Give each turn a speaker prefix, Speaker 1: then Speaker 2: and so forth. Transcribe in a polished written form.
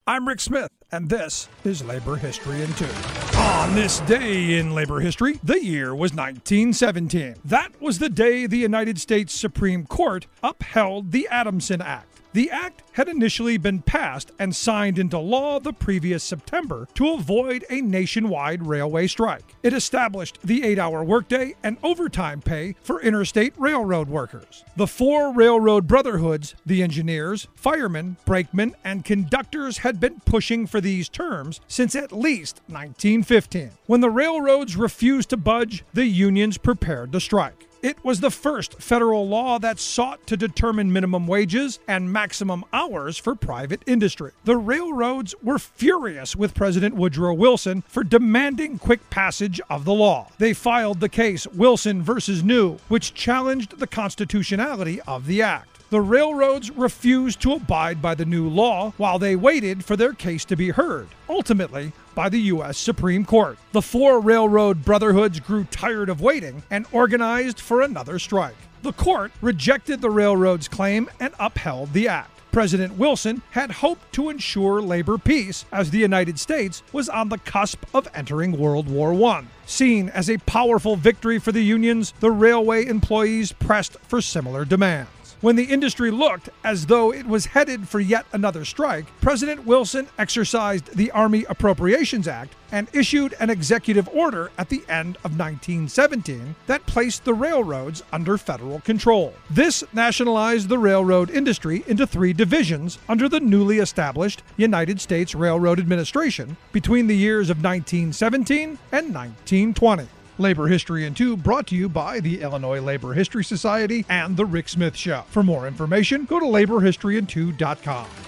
Speaker 1: I'm Rick Smith, and this is Labor History in 2. On this day in labor history, the year was 1917. That was the day the United States Supreme Court upheld the Adamson Act. The act had initially been passed and signed into law the previous September to avoid a nationwide railway strike. It established the 8-hour workday and overtime pay for interstate railroad workers. The 4 railroad brotherhoods, the engineers, firemen, brakemen, and conductors, had been pushing for these terms since at least 1915. When the railroads refused to budge, the unions prepared to strike. It was the first federal law that sought to determine minimum wages and maximum hours for private industry. The railroads were furious with President Woodrow Wilson for demanding quick passage of the law. They filed the case Wilson versus New, which challenged the constitutionality of the act. The railroads refused to abide by the new law while they waited for their case to be heard, ultimately by the U.S. Supreme Court. The 4 railroad brotherhoods grew tired of waiting and organized for another strike. The court rejected the railroads' claim and upheld the act. President Wilson had hoped to ensure labor peace as the United States was on the cusp of entering World War I. Seen as a powerful victory for the unions, the railway employees pressed for similar demands. When the industry looked as though it was headed for yet another strike, President Wilson exercised the Army Appropriations Act and issued an executive order at the end of 1917 that placed the railroads under federal control. This nationalized the railroad industry into 3 divisions under the newly established United States Railroad Administration between the years of 1917 and 1920. Labor History in 2 brought to you by the Illinois Labor History Society and The Rick Smith Show. For more information, go to laborhistoryin2.com.